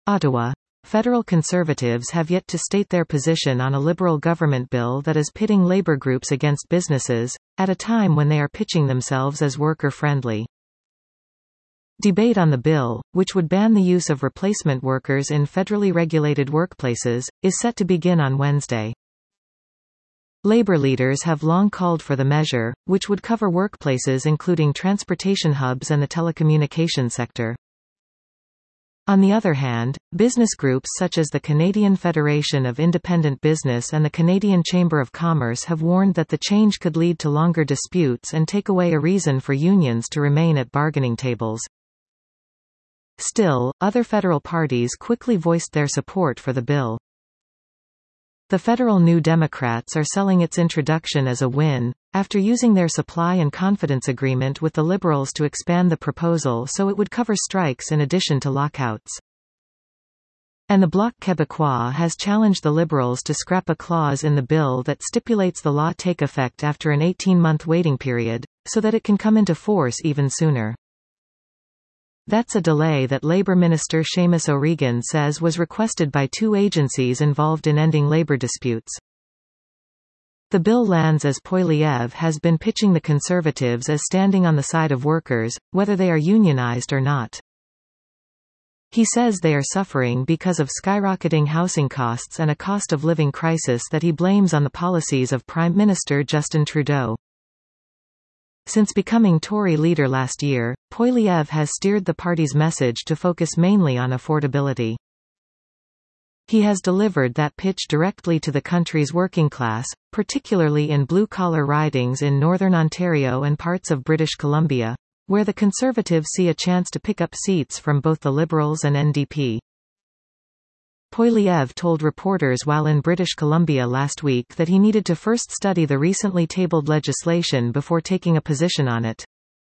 Ottawa. Federal Conservatives have yet to state their position on a Liberal government bill that is pitting labour groups against businesses, at a time when they are pitching themselves as worker-friendly. Debate on the bill, which would ban the use of replacement workers in federally regulated workplaces, is set to begin on Wednesday. Labour leaders have long called for the measure, which would cover workplaces including transportation hubs and the telecommunications sector. On the other hand, business groups such as the Canadian Federation of Independent Business and the Canadian Chamber of Commerce have warned that the change could lead to longer disputes and take away a reason for unions to remain at bargaining tables. Still, other federal parties quickly voiced their support for the bill. The federal New Democrats are selling its introduction as a win, after using their supply and confidence agreement with the Liberals to expand the proposal so it would cover strikes in addition to lockouts. And the Bloc Québécois has challenged the Liberals to scrap a clause in the bill that stipulates the law take effect after an 18-month waiting period, so that it can come into force even sooner. That's a delay that Labour Minister Seamus O'Regan says was requested by two agencies involved in ending labour disputes. The bill lands as Poilievre has been pitching the Conservatives as standing on the side of workers, whether they are unionised or not. He says they are suffering because of skyrocketing housing costs and a cost of living crisis that he blames on the policies of Prime Minister Justin Trudeau. Since becoming Tory leader last year, Poilievre has steered the party's message to focus mainly on affordability. He has delivered that pitch directly to the country's working class, particularly in blue-collar ridings in Northern Ontario and parts of British Columbia, where the Conservatives see a chance to pick up seats from both the Liberals and NDP. Poilievre told reporters while in British Columbia last week that he needed to first study the recently tabled legislation before taking a position on it.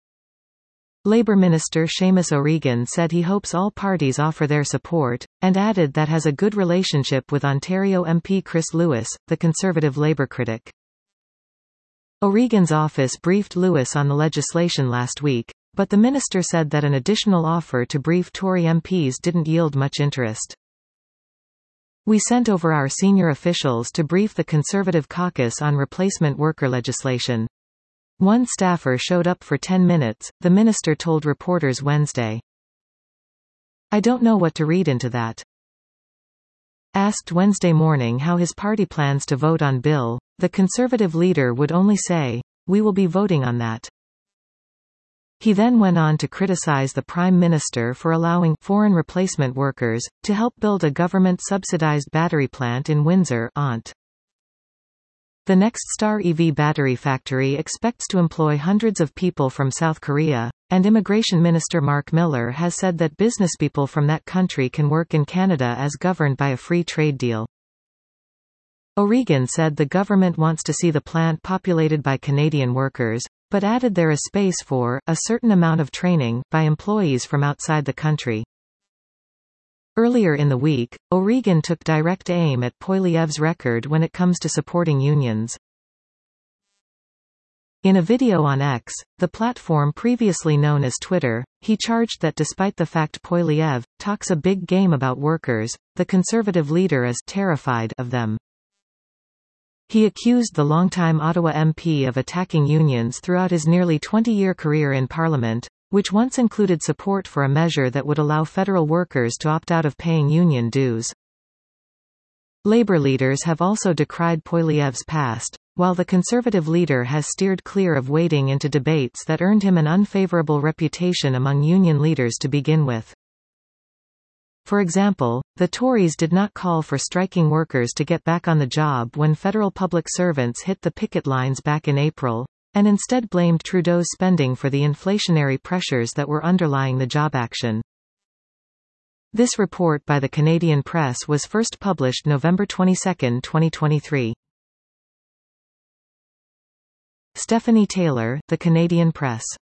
Labour Minister Seamus O'Regan said he hopes all parties offer their support, and added that has a good relationship with Ontario MP Chris Lewis, the Conservative Labour critic. O'Regan's office briefed Lewis on the legislation last week, but the minister said that an additional offer to brief Tory MPs didn't yield much interest. We sent over our senior officials to brief the Conservative caucus on replacement worker legislation. One staffer showed up for 10 minutes, the minister told reporters Wednesday. I don't know what to read into that. Asked Wednesday morning how his party plans to vote on bill, the Conservative leader would only say, "We will be voting on that." He then went on to criticize the Prime Minister for allowing foreign replacement workers to help build a government-subsidized battery plant in Windsor, Ont. The NextStar EV battery factory expects to employ hundreds of people from South Korea, and Immigration Minister Mark Miller has said that businesspeople from that country can work in Canada as governed by a free trade deal. O'Regan said the government wants to see the plant populated by Canadian workers, but added there is space for a certain amount of training by employees from outside the country. Earlier in the week, O'Regan took direct aim at Poilievre's record when it comes to supporting unions. In a video on X, the platform previously known as Twitter, he charged that despite the fact Poilievre talks a big game about workers, the Conservative leader is terrified of them. He accused the longtime Ottawa MP of attacking unions throughout his nearly 20-year career in Parliament, which once included support for a measure that would allow federal workers to opt out of paying union dues. Labour leaders have also decried Poilievre's past, while the Conservative leader has steered clear of wading into debates that earned him an unfavourable reputation among union leaders to begin with. For example, the Tories did not call for striking workers to get back on the job when federal public servants hit the picket lines back in April, and instead blamed Trudeau's spending for the inflationary pressures that were underlying the job action. This report by the Canadian Press was first published November 22, 2023. Stephanie Taylor, The Canadian Press.